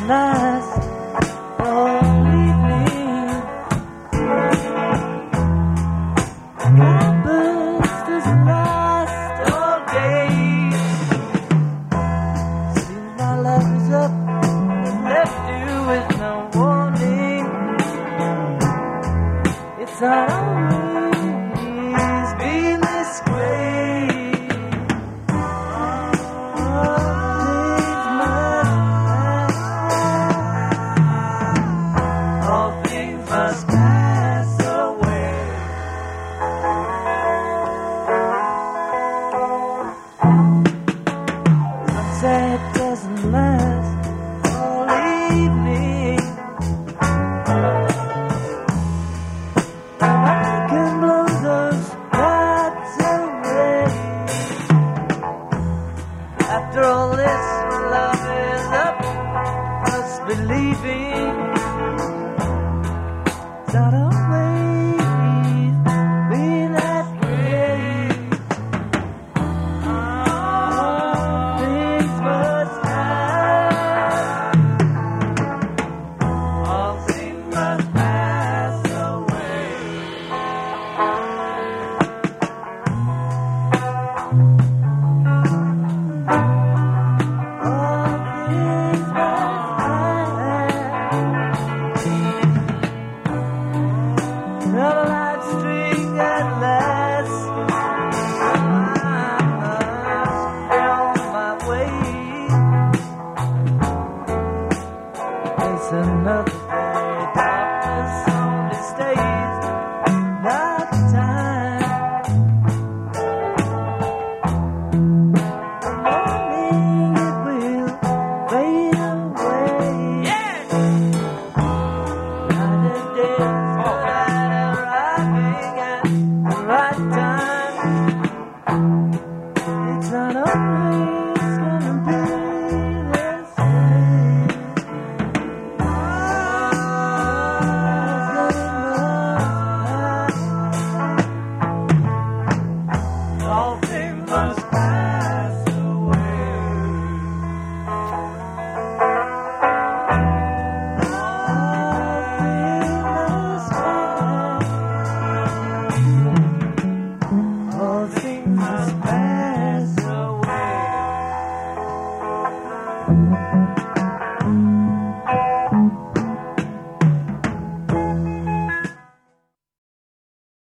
last all evening. Happens doesn't last all day. Seems my life is up and left you with no warning. It's not always been this way. All things must pass away. Sunset doesn't last all evening. The can blow those nights away. After all this, love is up, must be leaving. It's not always been that way. All things must pass. All things must pass away. All things must pass. Another light string at last. I must be on my way. It's another